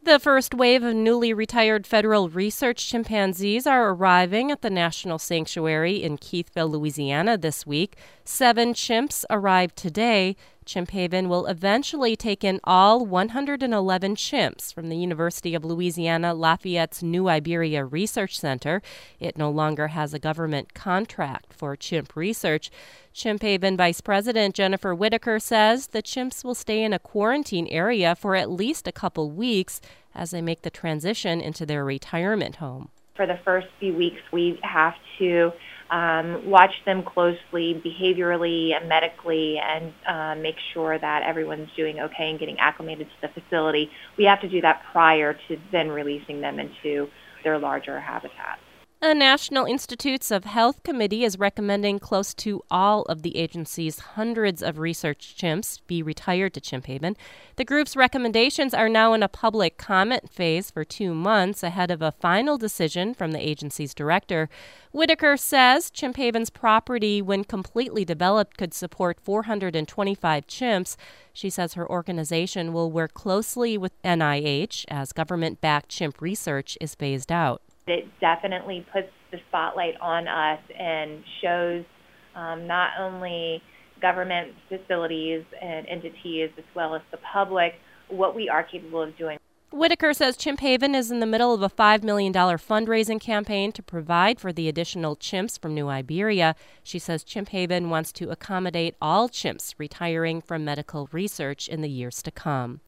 The first wave of newly retired federal research chimpanzees are arriving at the National Sanctuary in Keithville, Louisiana this week. 7 chimps arrived today. Chimp Haven will eventually take in all 111 chimps from the University of Louisiana Lafayette's New Iberia Research Center. It no longer has a government contract for chimp research. Chimp Haven Vice President Jennifer Whitaker says the chimps will stay in a quarantine area for at least a couple weeks as they make the transition into their retirement home. For the first few weeks, we have to watch them closely, behaviorally and medically, and make sure that everyone's doing okay and getting acclimated to the facility. We have to do that prior to then releasing them into their larger habitat. A National Institutes of Health committee is recommending close to all of the agency's hundreds of research chimps be retired to Chimp Haven. The group's recommendations are now in a public comment phase for 2 months ahead of a final decision from the agency's director. Whitaker says Chimp Haven's property, when completely developed, could support 425 chimps. She says her organization will work closely with NIH as government-backed chimp research is phased out. It definitely puts the spotlight on us and shows not only government facilities and entities as well as the public what we are capable of doing. Whitaker says Chimp Haven is in the middle of a $5 million fundraising campaign to provide for the additional chimps from New Iberia. She says Chimp Haven wants to accommodate all chimps retiring from medical research in the years to come.